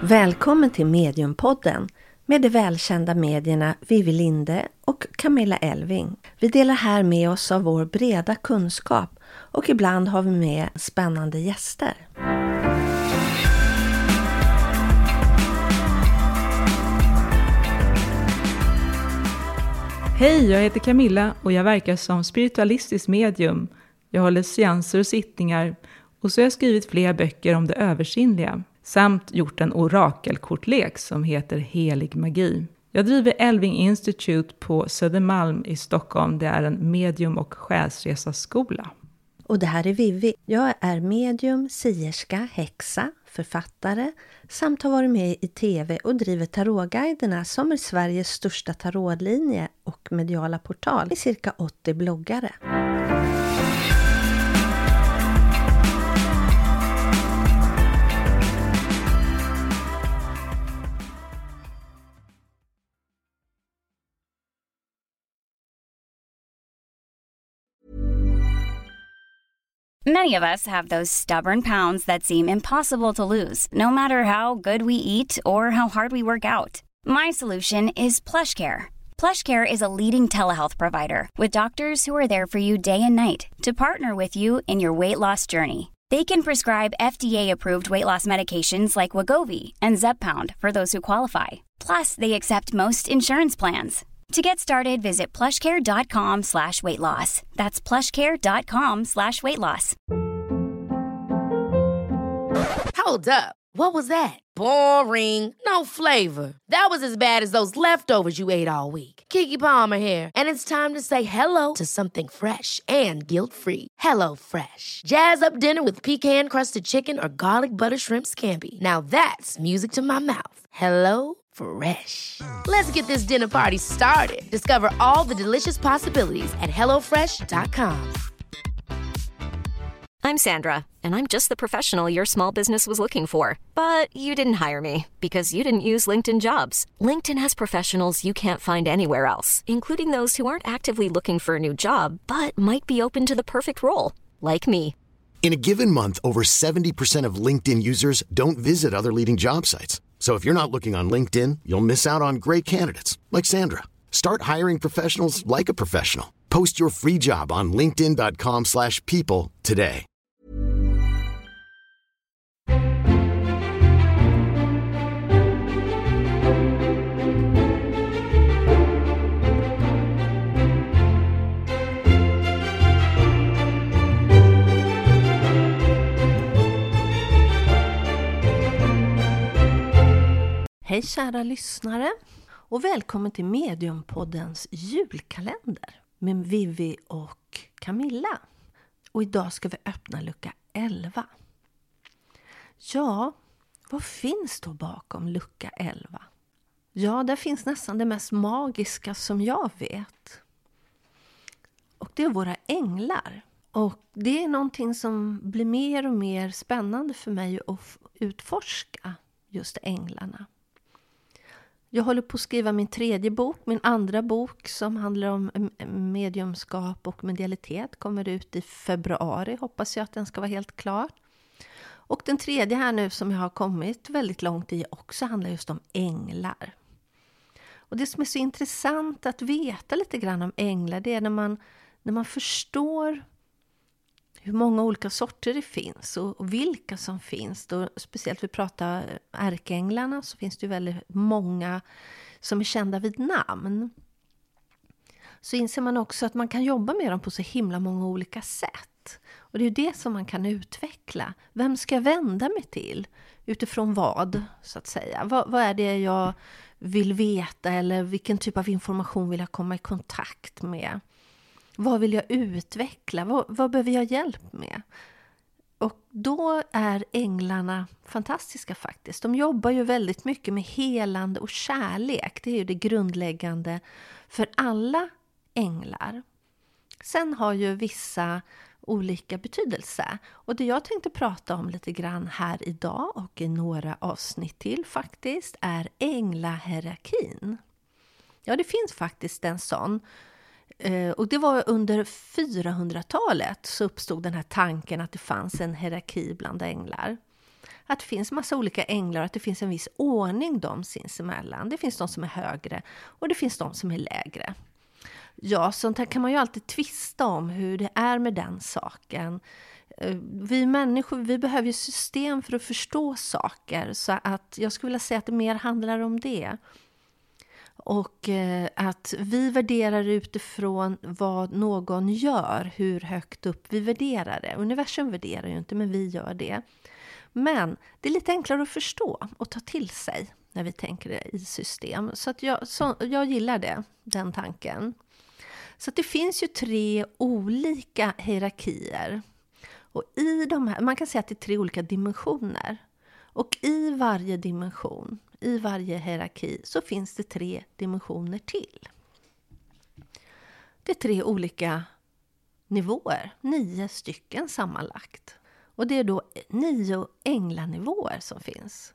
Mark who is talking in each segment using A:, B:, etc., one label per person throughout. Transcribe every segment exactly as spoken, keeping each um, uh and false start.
A: Välkommen till Mediumpodden med de välkända medierna Vivi Linde och Camilla Elving. Vi delar här med oss av vår breda kunskap och ibland har vi med spännande gäster.
B: Hej, jag heter Camilla och jag verkar som spiritualistisk medium. Jag håller seanser och sittningar och så har jag skrivit flera böcker om det översinnliga. Samt gjort en orakelkortlek som heter Helig magi. Jag driver Elving Institute på Södermalm i Stockholm. Det är en medium- och själsresaskola.
A: Och det här är Vivi. Jag är medium, sierska, häxa, författare samt har varit med i tv och driver tarotguiderna som är Sveriges största tarotlinje och mediala portal i cirka åttio bloggare.
C: Many of us have those stubborn pounds that seem impossible to lose, no matter how good we eat or how hard we work out. My solution is PlushCare. PlushCare is a leading telehealth provider with doctors who are there for you day and night to partner with you in your weight loss journey. They can prescribe F D A-approved weight loss medications like Wegovy and Zepbound for those who qualify. Plus, they accept most insurance plans. To get started, visit plushcare.com slash weight loss. That's plushcare.com slash weight loss.
D: Hold up. What was that? Boring. No flavor. That was as bad as those leftovers you ate all week. Keke Palmer here. And it's time to say hello to something fresh and guilt-free. Hello Fresh. Jazz up dinner with pecan-crusted chicken or garlic butter shrimp scampi. Now that's music to my mouth. Hello Fresh. Let's get this dinner party started. Discover all the delicious possibilities at hello fresh dot com.
E: I'm Sandra, and I'm just the professional your small business was looking for. But you didn't hire me because you didn't use LinkedIn Jobs. LinkedIn has professionals you can't find anywhere else, including those who aren't actively looking for a new job, but might be open to the perfect role, like me.
F: In a given month, over seventy percent of LinkedIn users don't visit other leading job sites. So if you're not looking on LinkedIn, you'll miss out on great candidates like Sandra. Start hiring professionals like a professional. Post your free job on linkedin dot com slash people today.
A: Hej kära lyssnare och välkommen till Mediumpoddens julkalender med Vivi och Camilla. Och idag ska vi öppna lucka elva. Ja, vad finns då bakom lucka elva? Ja, där finns nästan det mest magiska som jag vet. Och det är våra änglar. Och det är någonting som blir mer och mer spännande för mig att utforska, just änglarna. Jag håller på att skriva min tredje bok, min andra bok som handlar om mediumskap och medialitet. Kommer ut i februari, hoppas jag att den ska vara helt klar. Och den tredje här nu som jag har kommit väldigt långt i också handlar just om änglar. Och det som är så intressant att veta lite grann om änglar, det är när man, när man förstår hur många olika sorter det finns och vilka som finns. Då, speciellt vi pratar ärkeänglarna, så finns det ju väldigt många som är kända vid namn. Så inser man också att man kan jobba med dem på så himla många olika sätt. Och det är ju det som man kan utveckla. Vem ska jag vända mig till? Utifrån vad, så att säga. Vad, vad är det jag vill veta, eller vilken typ av information vill jag komma i kontakt med? Vad vill jag utveckla? Vad, vad behöver jag hjälp med? Och då är änglarna fantastiska faktiskt. De jobbar ju väldigt mycket med helande och kärlek. Det är ju det grundläggande för alla änglar. Sen har ju vissa olika betydelse. Och det jag tänkte prata om lite grann här idag och i några avsnitt till faktiskt är änglahierarkin. Ja, det finns faktiskt en sån. Och det var under fyrahundratalet så uppstod den här tanken att det fanns en hierarki bland änglar. Att det finns massa olika änglar och att det finns en viss ordning dem sinsemellan. Det finns de som är högre och det finns de som är lägre. Ja, sånt här kan man ju alltid tvista om hur det är med den saken. Vi människor, vi behöver ju system för att förstå saker, så att jag skulle vilja säga att det mer handlar om det. Och eh, att vi värderar utifrån vad någon gör, hur högt upp vi värderar det. Universum värderar ju inte, men vi gör det. Men det är lite enklare att förstå och ta till sig när vi tänker det i system. Så att jag, så, jag gillar det, den tanken. Så att det finns ju tre olika hierarkier. Och i de här, man kan säga att det är tre olika dimensioner. Och i varje dimension, i varje hierarki, så finns det tre dimensioner till. Det är tre olika nivåer, nio stycken sammanlagt. Och det är då nio änglanivåer som finns.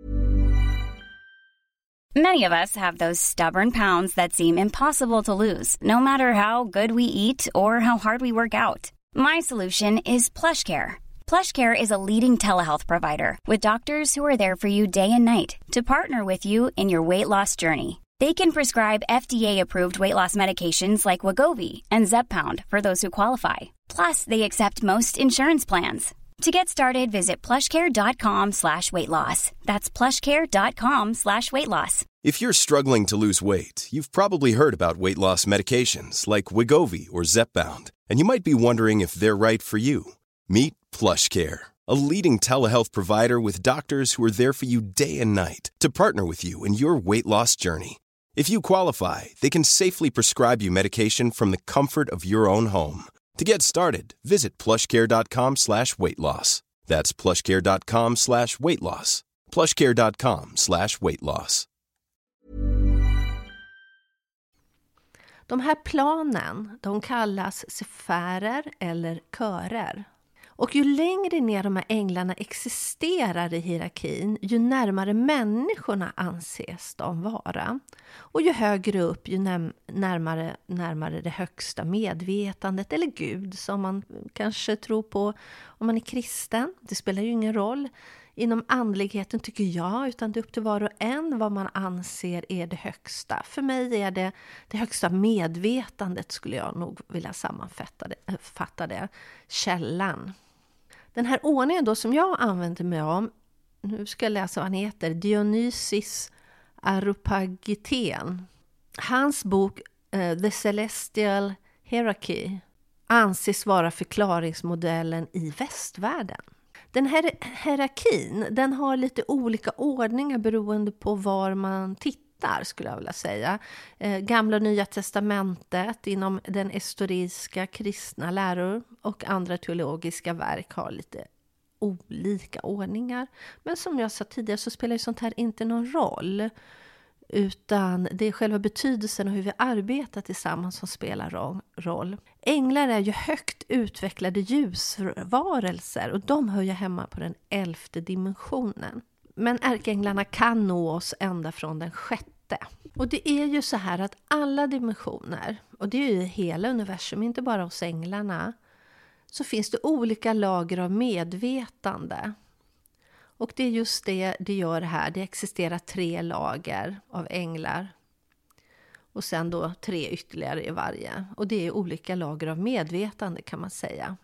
C: Many of us have those stubborn pounds that seem impossible to lose, no matter how good we eat or how hard we work out. My solution is PlushCare. PlushCare is a leading telehealth provider with doctors who are there for you day and night to partner with you in your weight loss journey. They can prescribe F D A-approved weight loss medications like Wegovy and Zepbound for those who qualify. Plus, they accept most insurance plans. To get started, visit plushcare.com slash weight loss. That's plushcare.com slash weight loss.
G: If you're struggling to lose weight, you've probably heard about weight loss medications like Wegovy or Zepbound, and you might be wondering if they're right for you. Meet PlushCare, a leading telehealth provider with doctors who are there for you day and night to partner with you in your weight loss journey. If you qualify, they can safely prescribe you medication from the comfort of your own home. To get started, visit plushcare.com slash weight loss. That's plushcare.com slash weight loss. plushcare.com slash weight loss.
A: De här planen, de kallas sfärer eller körer. Och ju längre ner de här änglarna existerar i hierarkin, ju närmare människorna anses de vara. Och ju högre upp, ju näm- närmare, närmare det högsta medvetandet eller Gud som man kanske tror på om man är kristen. Det spelar ju ingen roll inom andligheten tycker jag, utan det är upp till var och en vad man anser är det högsta. För mig är det det högsta medvetandet, skulle jag nog vilja sammanfatta det, fatta det, källan. Den här ordningen då som jag använder mig om, nu ska jag läsa vad han heter, Dionysius Areopagiten. Hans bok uh, The Celestial Hierarchy anses vara förklaringsmodellen i västvärlden. Den här hierarkin, den har lite olika ordningar beroende på var man tittar, skulle jag vilja säga. Eh, Gamla och Nya testamentet inom den historiska kristna läror och andra teologiska verk har lite olika ordningar. Men som jag sa tidigare så spelar ju sånt här inte någon roll. Utan det är själva betydelsen och hur vi arbetar tillsammans som spelar roll. Änglar är ju högt utvecklade ljusvarelser och de hör ju hemma på den elfte dimensionen. Men ärkeänglarna kan nå oss ända från den sjätte. Och det är ju så här att alla dimensioner, och det är ju hela universum, inte bara hos änglarna, så finns det olika lager av medvetande. Och det är just det det gör här. Det existerar tre lager av änglar. Och sen då tre ytterligare i varje. Och det är olika lager av medvetande kan man säga.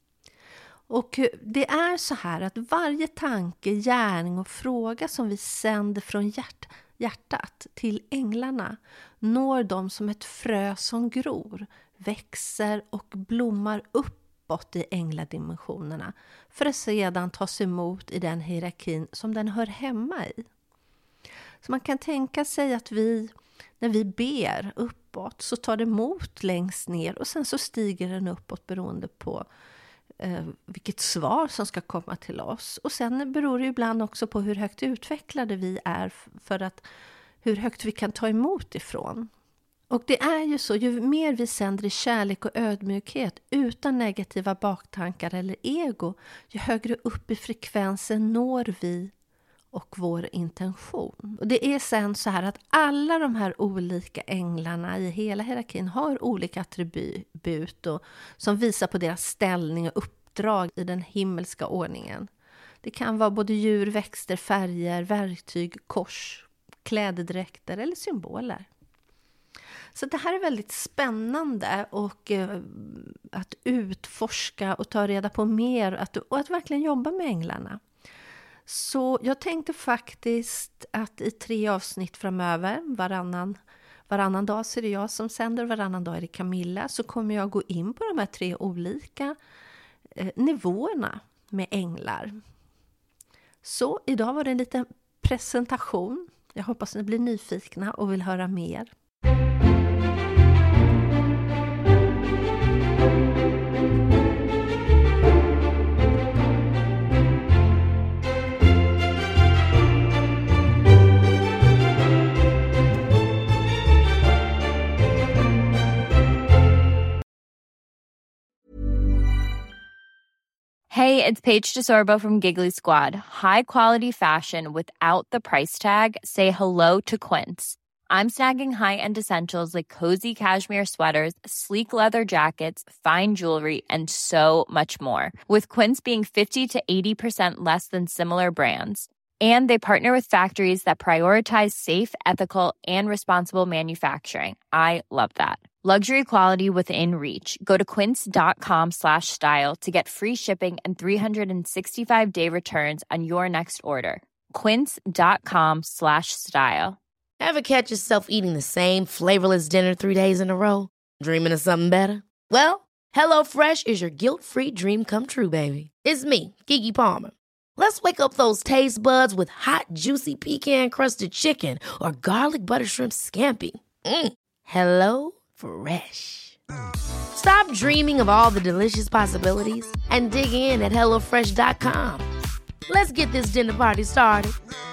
A: Och det är så här att varje tanke, gärning och fråga som vi sänder från hjärt, hjärtat till änglarna når dem som ett frö som gror, växer och blommar upp i ängladimensionerna för att sedan tas emot i den hierarkin som den hör hemma i. Så man kan tänka sig att vi, när vi ber uppåt, så tar det emot längst ner och sen så stiger den uppåt beroende på eh, vilket svar som ska komma till oss. Och sen beror det ibland också på hur högt utvecklade vi är för att hur högt vi kan ta emot ifrån. Och det är ju så, ju mer vi sänder i kärlek och ödmjukhet utan negativa baktankar eller ego, ju högre upp i frekvensen når vi och vår intention. Och det är sen så här att alla de här olika änglarna i hela hierarkin har olika attribut och, som visar på deras ställning och uppdrag i den himmelska ordningen. Det kan vara både djur, växter, färger, verktyg, kors, klädedräkter eller symboler. Så det här är väldigt spännande och eh, att utforska och ta reda på mer att, och att verkligen jobba med änglarna. Så jag tänkte faktiskt att i tre avsnitt framöver, varannan, varannan dag så är det jag som sänder, varannan dag är det Camilla, så kommer jag gå in på de här tre olika eh, nivåerna med änglar. Så idag var det en liten presentation. Jag hoppas ni blir nyfikna och vill höra mer.
H: Hey, it's Paige DeSorbo from Giggly Squad. High quality fashion without the price tag. Say hello to Quince. I'm snagging high-end essentials like cozy cashmere sweaters, sleek leather jackets, fine jewelry, and so much more. With Quince being fifty to eighty percent less than similar brands. And they partner with factories that prioritize safe, ethical, and responsible manufacturing. I love that. Luxury quality within reach. Go to quince.com slash style to get free shipping and three sixty-five day returns on your next order. Quince.com slash style.
D: Ever catch yourself eating the same flavorless dinner three days in a row? Dreaming of something better? Well, HelloFresh is your guilt-free dream come true, baby. It's me, Keke Palmer. Let's wake up those taste buds with hot, juicy pecan-crusted chicken or garlic butter shrimp scampi. Mm. Hello Fresh. Stop dreaming of all the delicious possibilities and dig in at hello fresh dot com. Let's get this dinner party started.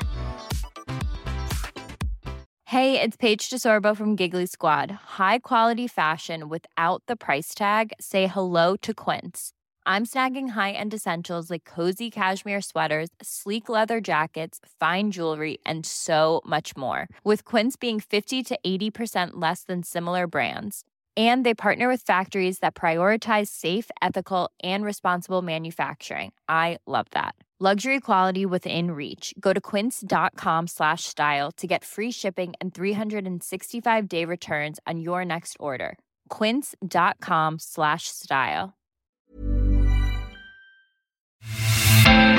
H: Hey, it's Paige DeSorbo from Giggly Squad. High quality fashion without the price tag. Say hello to Quince. I'm snagging high-end essentials like cozy cashmere sweaters, sleek leather jackets, fine jewelry, and so much more. With Quince being fifty to eighty percent less than similar brands. And they partner with factories that prioritize safe, ethical, and responsible manufacturing. I love that. Luxury quality within reach. Go to quince.com slash style to get free shipping and three sixty-five day returns on your next order. Quince.com slash style.